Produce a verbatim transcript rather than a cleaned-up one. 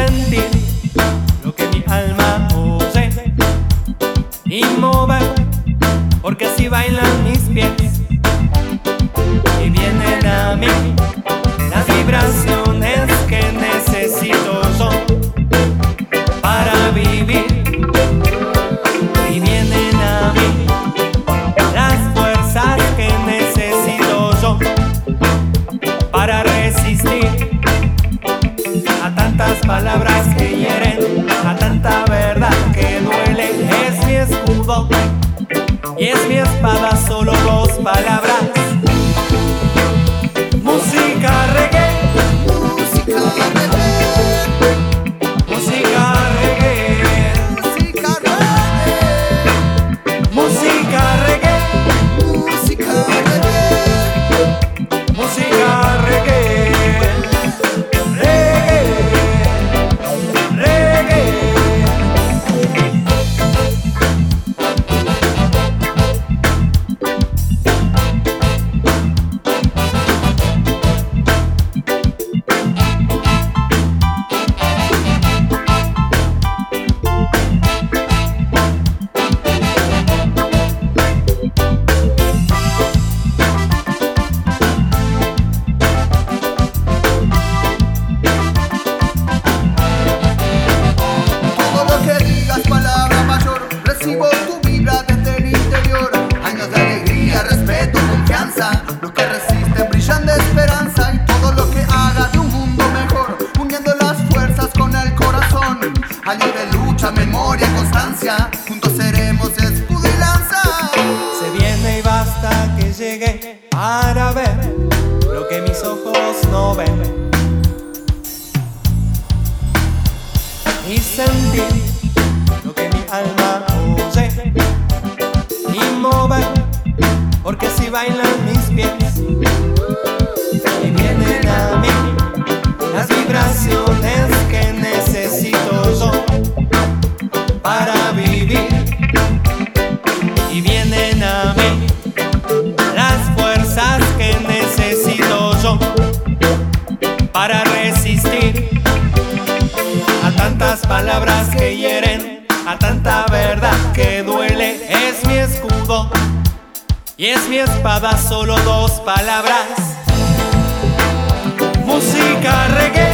sentir lo que mi alma posee y mover, porque así bailan mis pies y vienen a mí las vibraciones que necesito yo para vivir. Y vienen a mí las fuerzas que necesito yo para resistir a tantas palabras que hieren, a tanta verdad que duele. Es mi escudo y es mi espada, solo dos palabras. Música reggae, música reggae, música reggae, música reggae, música reggae, música reggae, música reggae, reggae, reggae. Recibo tu vibra desde el interior, años de alegría, respeto, confianza, los que resisten brillan de esperanza, y todo lo que haga de un mundo mejor, uniendo las fuerzas con el corazón, años de lucha, memoria, constancia, juntos seremos escudo y lanza. Se viene y basta que llegue para ver lo que mis ojos no ven y sentir lo que mi alma posee y mover, porque así bailan mis pies y vienen a mí las vibraciones que necesito yo para vivir. Y vienen a mí las fuerzas que necesito yo para resistir a tantas palabras que hieren, a tanta verdad que duele. Es mi escudo y es mi espada, solo dos palabras. Música reggae.